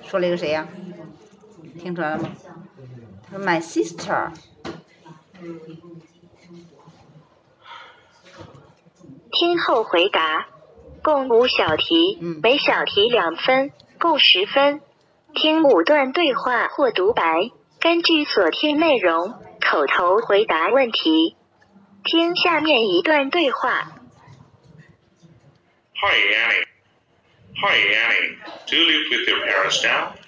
说了一个谁呀、听出来了吗？他说 My sister。 听后回答。共5小题，每小题2分，共10分。听5段对话或独白，根据所听内容，口头回答问题。听下面一段对话。 Hi Annie. Do you live with your parents now?